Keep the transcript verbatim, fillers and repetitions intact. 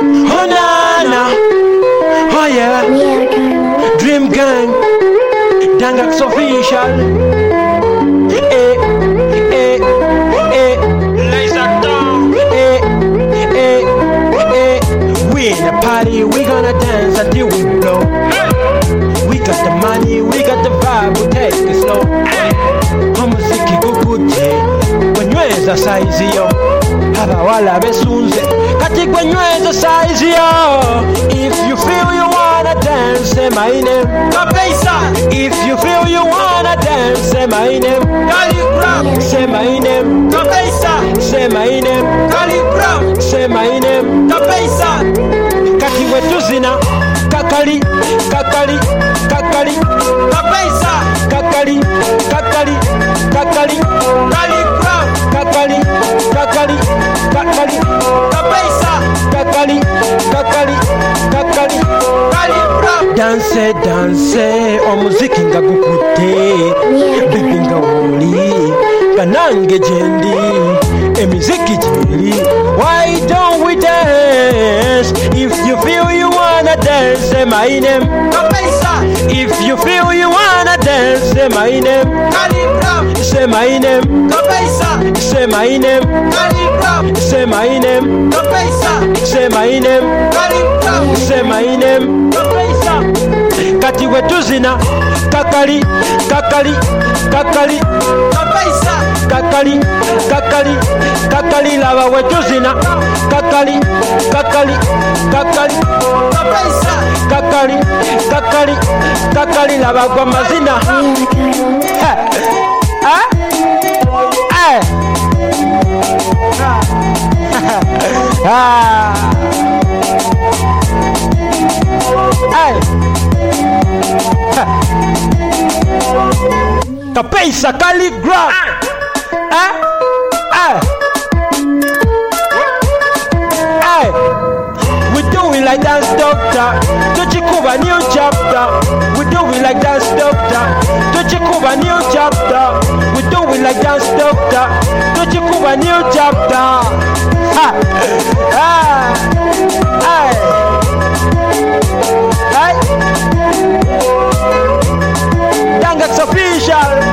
Oh nana, oh yeah, Dream Gang, Dangax official. Eh, eh, eh, Laser Dawn. Eh, eh, eh. We in the party, we gonna dance until we blow. We got the money, we got the vibe, we take it slow. Omuziki gukute, gwenyweza size yo. Abawala besunze, kati gwenyweza size yo. If you feel you wanna dance, say my name. Kapesa. If you feel you wanna dance, say my name. Calligram. Say my name. Kapesa. Say my name. Calligram. Say my name. Kapesa. Kati wetu zina. Kakali, kakali, kakali, kapesa, kakali, kakali, kakali, Calligram, kakali, kakali, kakali, kapesa, kakali, kakali, kakali, Calligram. Dance, dance, omuziki nga gukute, bibi nga woli, kanange jendi, emiziki jeri. Why don't we dance? If you feel you wanna dance, say my name. Kapesa. If you feel you wanna dance, say my name. Calligram. Say my name. Kapesa. Say my name. Calligram. Say my name. Kapesa. Say my name. Calligram. Say my name. Kapesa. Kati wetu zina. Kakali, kakali, kakali, kapesa. Kakali, kakali, kakali, lava wetu zina. Kakali, kakali, kakali, kapesa. Kakali, kakali, kakali, lava kwa mazina. Ha, ha, ha, ha, ha. Kapesa, Calligram. Ah, ah, ah. We do it like dance doctor. Don't you cover new chapter? We do it like dance doctor. Don't you cover new chapter? We do it like dance doctor. Don't you cover new chapter? Ha, ah, ah. Right? Dangax official.